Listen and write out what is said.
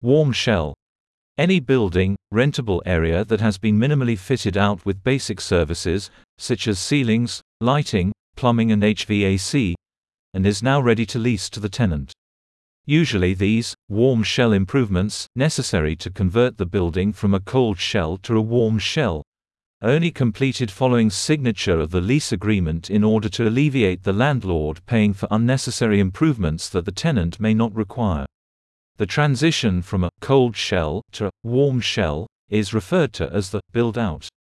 Warm shell. Any building, rentable area that has been minimally fitted out with basic services, such as ceilings, lighting, plumbing and HVAC, and is now ready to lease to the tenant. Usually these, warm shell improvements, necessary to convert the building from a cold shell to a warm shell, are only completed following signature of the lease agreement in order to alleviate the landlord paying for unnecessary improvements that the tenant may not require. The transition from a cold shell to a warm shell is referred to as the build-out.